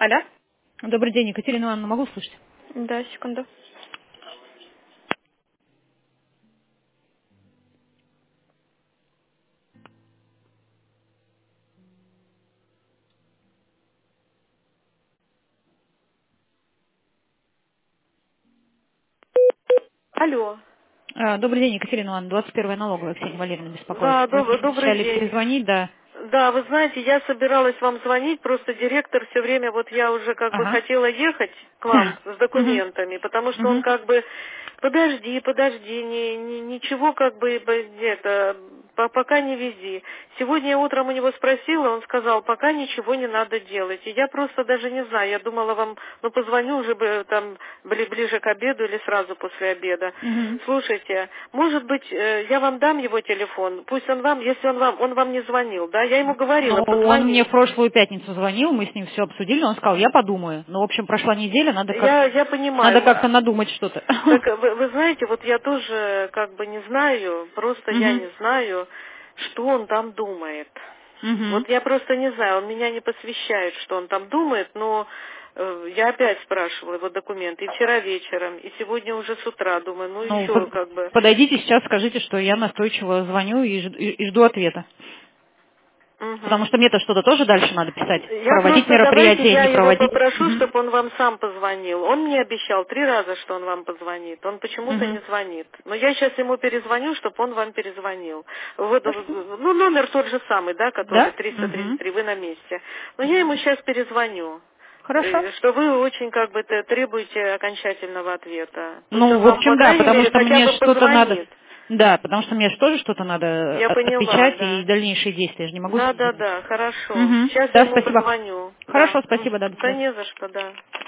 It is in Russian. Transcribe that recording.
Алло? Добрый день, Екатерина Ивановна, могу слышать? Да, секунду. Алло. Добрый день, Екатерина Ивановна, 21-я налоговая, Ксения Валерьевна беспокоит. Да, Вы мне добрый обещали день. перезвонить, да. Да, вы знаете, я собиралась вам звонить, просто директор все время, вот я уже как бы Ага. хотела ехать к вам с Мгм. документами, потому что он Мгм. как бы, подожди, ничего как бы это, пока не вези. Сегодня я утром у него спросила, он сказал, пока ничего не надо делать. И я просто даже не знаю, я думала вам, ну позвоню уже бы там ближе к обеду или сразу после обеда. Мгм. Слушайте, может быть, я вам дам его телефон, пусть он вам, если он вам не звонил, да, я ему Ну, говорила, он мне позвони. в прошлую пятницу звонил, мы с ним все обсудили, он сказал, я подумаю. Ну, в общем, прошла неделя, Я надо понимаю. как-то надумать что-то. Так вы знаете, вот я тоже как бы не знаю, просто я Мгм. не знаю, что он там думает. Мгм. Вот я просто не знаю, он меня не посвящает, что он там думает, но я опять спрашивала его документы и вчера вечером, и сегодня уже с утра, думаю, ну Ну, еще как бы. подойдите сейчас, скажите, что я настойчиво звоню и жду ответа. Потому Мгм. что мне-то что-то тоже дальше надо писать. Я Проводить просто давайте мероприятия, я не его проводить. попрошу, Мгм. чтобы он вам сам позвонил. Он мне обещал 3 раза, что он вам позвонит. Он почему-то Мгм. не звонит. Но я сейчас ему перезвоню, чтобы он вам перезвонил. Вот, Хорошо. ну, номер тот же самый, да, который Да? Мгм. 333, вы на месте. Но я ему сейчас перезвоню, Хорошо. что вы очень как бы требуете окончательного ответа. Пусть Ну, он в вам, по общем, да, крайней потому мере, что хотя мне бы что-то надо... позвонит. Да, потому что мне же тоже что-то надо Я поняла, отвечать и да. дальнейшие действия. Я же не могу Да, сидеть. да, да, хорошо. Угу. Сейчас я Да, ему спасибо. позвоню. Да. Хорошо, спасибо, да, до Да свидания. не за что, да.